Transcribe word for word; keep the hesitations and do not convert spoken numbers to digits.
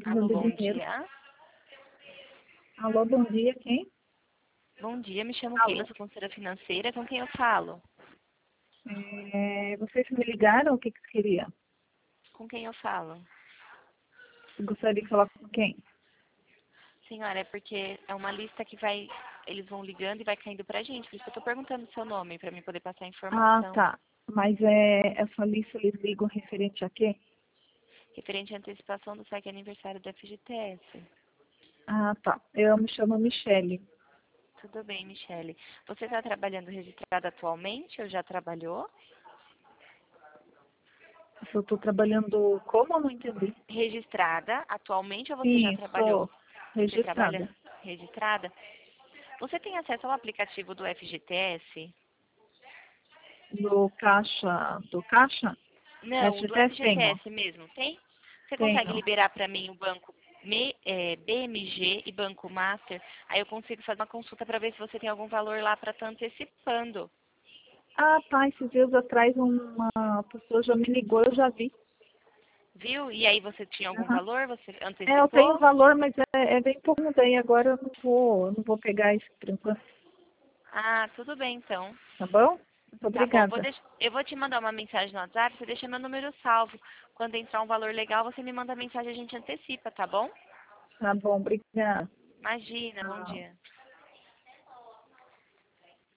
Alô, precisando bom de dinheiro. dia. Alô, bom dia, quem? Bom dia, me chamo Keila, Alô. sou conselheira financeira. Com quem eu falo? É, vocês me ligaram? O que que você queria? Com quem eu falo? Você gostaria de falar com quem? Senhora, é porque é uma lista que vai... Eles vão ligando e vai caindo pra gente. Por isso que eu tô perguntando o seu nome, pra mim poder passar a Ah, informação. tá. Mas é, essa lista eles ligam referente a quê? Referente à antecipação do saque aniversário da F G T S. Ah, tá. Eu me chamo Michele. Tudo bem, Michele. Você está trabalhando registrada atualmente ou já trabalhou? Se eu estou trabalhando como? Eu não entendi. Registrada atualmente ou você já Sim, trabalhou? sou Você trabalha registrada. registrada? Você tem acesso ao aplicativo do F G T S? Do caixa, do caixa? Não, do F G T S tenho. F G T S mesmo, tem? Você consegue Tenho. liberar para mim o banco Me- é, B M G e Banco Master? Aí eu consigo fazer uma consulta para ver se você tem algum valor lá para estar antecipando. Ah, tá. Esses dias atrás uma pessoa já me ligou, eu já vi. Viu? E aí você tinha algum Aham. valor? Você É, eu tenho antecipou? valor, mas é, é bem pouco daí. Agora eu não vou, eu não vou pegar isso por enquanto. Ah, tudo bem então. Tá bom? Muito Tá bom, vou obrigada. deix... eu vou te mandar uma mensagem no WhatsApp, você deixa meu número salvo. Quando entrar um valor legal, você me manda a mensagem e a gente antecipa, tá bom? Tá bom, obrigada. Imagina, bom Tchau. dia.